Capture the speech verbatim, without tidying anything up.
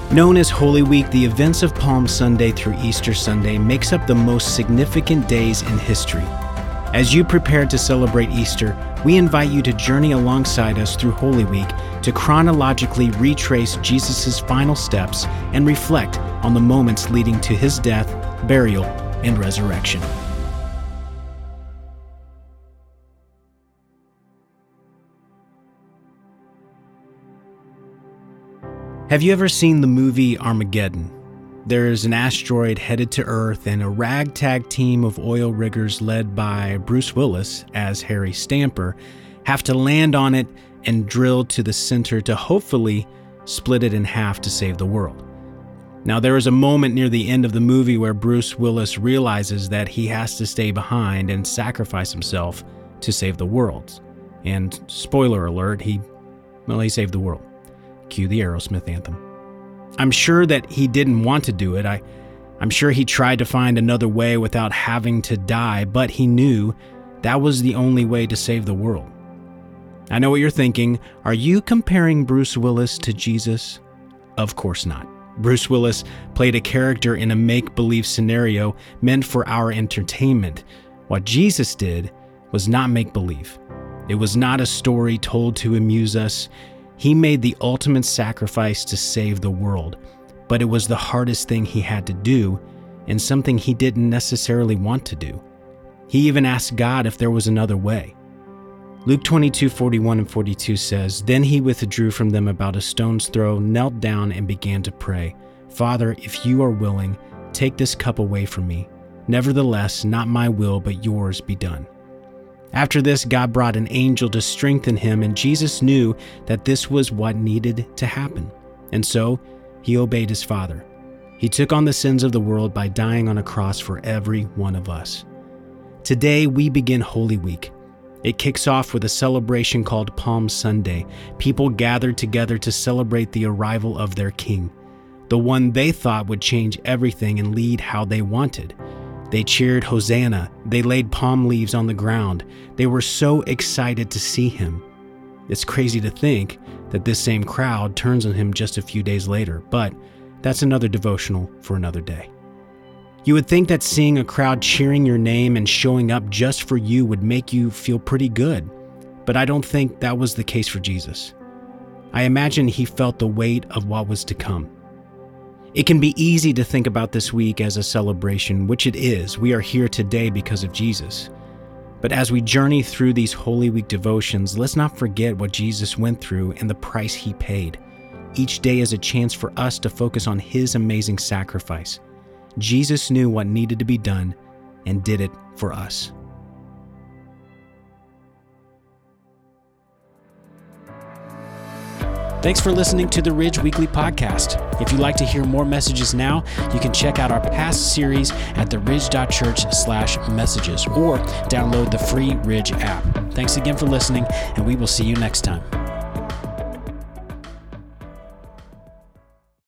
Known as Holy Week, the events of Palm Sunday through Easter Sunday makes up the most significant days in history. As you prepare to celebrate Easter, we invite you to journey alongside us through Holy Week to chronologically retrace Jesus' final steps and reflect on the moments leading to his death, burial, and resurrection. Have you ever seen the movie Armageddon? There is an asteroid headed to Earth, and a ragtag team of oil riggers led by Bruce Willis as Harry Stamper have to land on it and drill to the center to hopefully split it in half to save the world. Now, there is a moment near the end of the movie where Bruce Willis realizes that he has to stay behind and sacrifice himself to save the world. And spoiler alert, he, well, he saved the world. Cue the Aerosmith anthem. I'm sure that he didn't want to do it. I, I'm sure he tried to find another way without having to die, but he knew that was the only way to save the world. I know what you're thinking. Are you comparing Bruce Willis to Jesus? Of course not. Bruce Willis played a character in a make-believe scenario meant for our entertainment. What Jesus did was not make-believe. It was not a story told to amuse us. He made the ultimate sacrifice to save the world, but it was the hardest thing he had to do and something he didn't necessarily want to do. He even asked God if there was another way. Luke twenty-two, forty-one and forty-two says, "Then he withdrew from them about a stone's throw, knelt down and began to pray, 'Father, if you are willing, take this cup away from me. Nevertheless, not my will, but yours be done.' After this, God brought an angel to strengthen him, and Jesus knew that this was what needed to happen. And so, he obeyed his Father. He took on the sins of the world by dying on a cross for every one of us. Today, we begin Holy Week. It kicks off with a celebration called Palm Sunday. People gathered together to celebrate the arrival of their King, the one they thought would change everything and lead how they wanted. They cheered Hosanna. They laid palm leaves on the ground. They were so excited to see him. It's crazy to think that this same crowd turns on him just a few days later, but that's another devotional for another day. You would think that seeing a crowd cheering your name and showing up just for you would make you feel pretty good, but I don't think that was the case for Jesus. I imagine he felt the weight of what was to come. It can be easy to think about this week as a celebration, which it is. We are here today because of Jesus. But as we journey through these Holy Week devotions, let's not forget what Jesus went through and the price he paid. Each day is a chance for us to focus on his amazing sacrifice. Jesus knew what needed to be done and did it for us. Thanks for listening to the Ridge Weekly Podcast. If you'd like to hear more messages now, you can check out our past series at theridge.church slash messages or download the free Ridge app. Thanks again for listening, and we will see you next time.